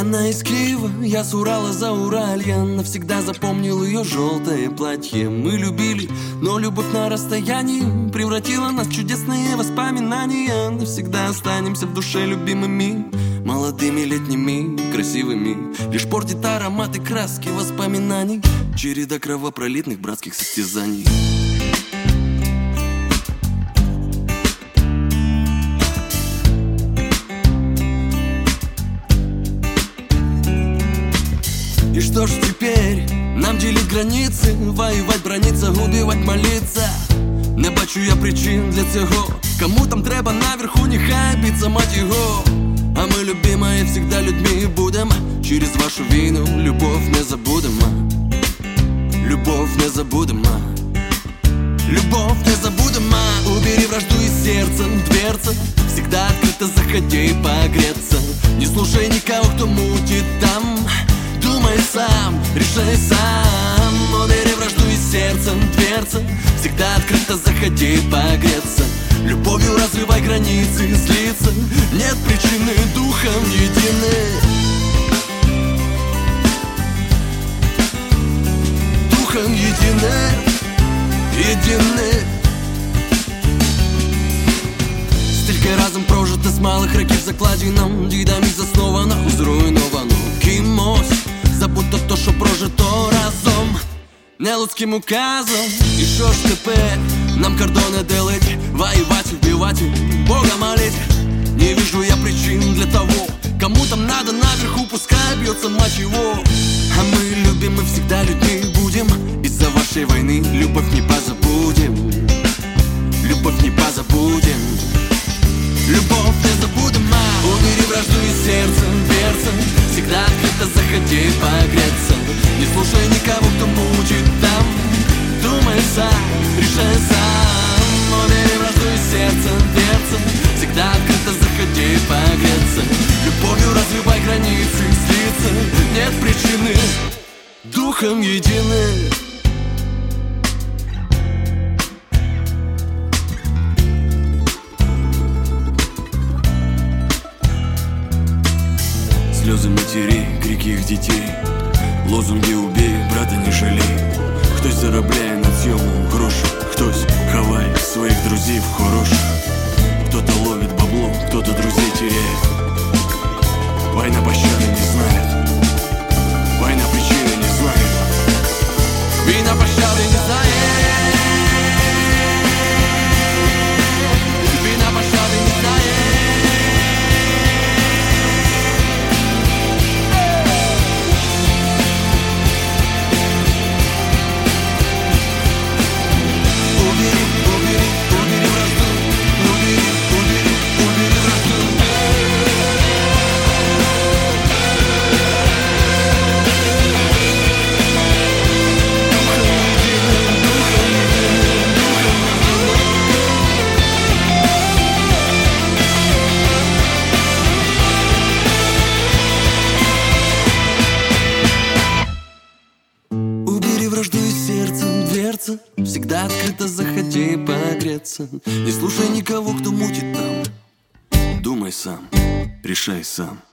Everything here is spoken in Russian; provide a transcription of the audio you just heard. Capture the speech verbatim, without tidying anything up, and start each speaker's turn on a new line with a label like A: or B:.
A: Она из Киева, я с Урала за Уралья. Навсегда запомнил ее желтое платье. Мы любили, но любовь на расстоянии превратила нас в чудесные воспоминания. Навсегда останемся в душе любимыми, молодыми, летними, красивыми. Лишь портит аромат и краски воспоминаний, череда кровопролитных братских состязаний. И что ж теперь? Нам делить границы, воювать, браниться, убивать, молиться. Не бачу я причин для цього. Кому там треба наверху, нехай биться, мать його. А ми, любимые, всегда людьми будем. Через вашу війну любовь не забудемо. Любовь не забудемо. Любовь не забудемо. Убери вражду из сердца, дверца всегда открыто, заходи погреться. Не слушай никого, кто мутит там. Думай сам, решай сам. Убери вражду из сердца, дверца всегда открыто, заходи погреться. Любовью развивай границы, злиться нет причины, духом едины. Духом едины, едины. Стільки разом прожито з малих років закладено, дідами засновано, зруйновано кимось. Забудьте то, що прожито разом, не людським указом. І що ж тепер? Нам кордоны делать, воевать, убивать, Бога молить. Не вижу я причин для того, кому там надо наверху, пускай бьется, мать его. А мы любим, мы всегда людьми будем. Из-за вашей войны любовь не позабудем. Любовь не позабудем. Любовь не забудем. Убери вражду из сердца, дверца всегда открыто, заходи погреться. Не слушай никого, кто мучит там. Думай сам, решай сам. Убери вражду из сердца, дверца всегда открыто, заходи погреться. Любовью развивай границы, злиться нет причины, духом едины. Слезы матерей, крики их детей, лозунги «убей, брата не жалей». Хтось заробляє на цьому гроші, хтось ховає своїх друзів хороших. Кто-то ловит бабло, кто-то друзей теряет. Война пощады не знает, война причины не знает. Война пощады не знает. Война пощады не знает. Всегда открыто, заходи погреться. Не слушай никого, кто мутит там. Думай сам, решай сам.